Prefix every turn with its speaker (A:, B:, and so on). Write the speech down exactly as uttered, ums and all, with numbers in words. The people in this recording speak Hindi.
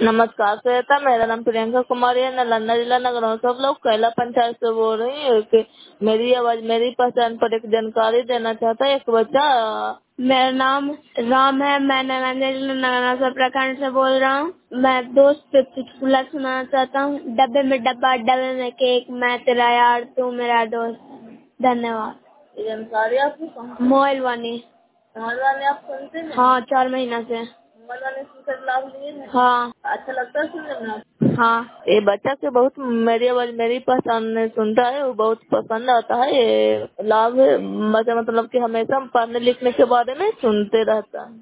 A: नमस्कार श्वेता, मेरा नाम प्रियंका कुमारी है। नालंदा जिला नगरौर सब लोग कैला पंचायत से बोल रही हूँ कि मेरी आवाज मेरी पहचान पर एक जानकारी देना चाहता है। एक बच्चा, मेरा नाम राम है, मैं नालंदा जिला नगरौर सब प्रखंड से बोल रहा हूँ। मैं दोस्त पे चुटकुला सुनाना चाहता हूँ। डब्बे में डब्बा, डब्बे में केक, मैं तेरा यार तू मेरा दोस्त। धन्यवाद। ये जानकारी आपको कहाँ से? मोबाइल वानी। मोबाइल वाले आप सुनते हैं? हाँ, चार महीना से मोबाइल वाले सुनकर लाभ लिए हैं। हाँ, अच्छा लगता है सुनने में आपको? हाँ, ये बच्चा के बहुत मेरी आवाज मेरी पहचान में सुनता है, वो बहुत पसंद आता है। ये लाभ है, मतलब मतलब कि हमेशा पढ़ने लिखने के बारे में सुनते रहता है।